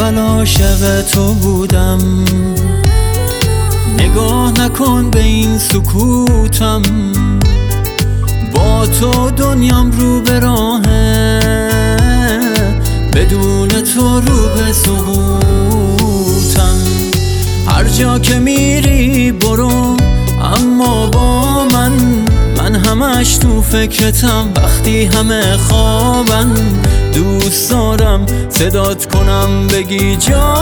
اول عاشق تو بودم، نگاه نکن به این سکوتم، با تو دنیام رو به راهه، بدون تو رو به سقوطم. هر جا که میری برو، اما با من همش تو فکرتم. وقتی همه خوابن دوست دارم صدات کنم بگی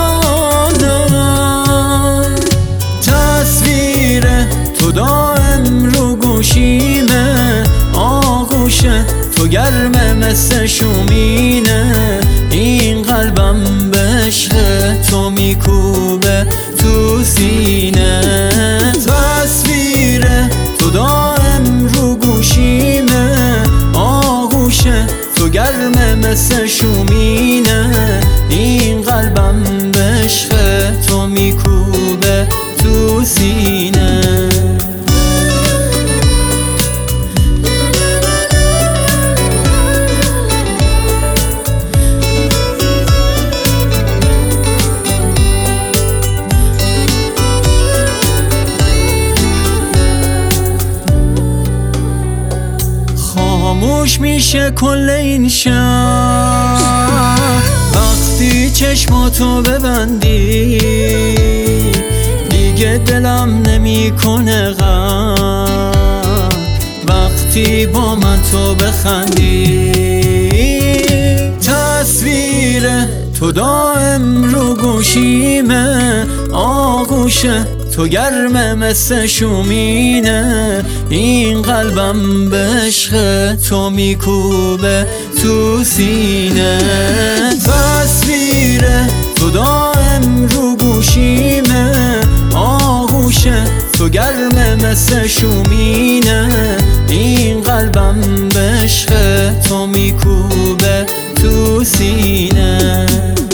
جانم. تصویر تو دائم رو گوشیمه، آغوشه تو گرمه مثل شومینه، این قلبم به عشق تو میکوبه تو سینه. تصویر تو دائم رو گوشیمه، آغوشه تو گرمه مثل شومینه، این قلبم به عشق تو میکوبه تو سینه. خاموش میشه کل این شهر وقتی چشماتو ببندی، دیگه دلم نمیکنه غم وقتی با من تو بخندی. تصویر تو دائم رو گوشیمه، آغوشه تو گرمه مثل شومینه، این قلبم به عشق تو میکوبه تو سینه. تصویر تو دائم رو گوشیمه، آغوشه تو گرمه مثل شومینه، این قلبم به عشق تو میکوبه تو سینه.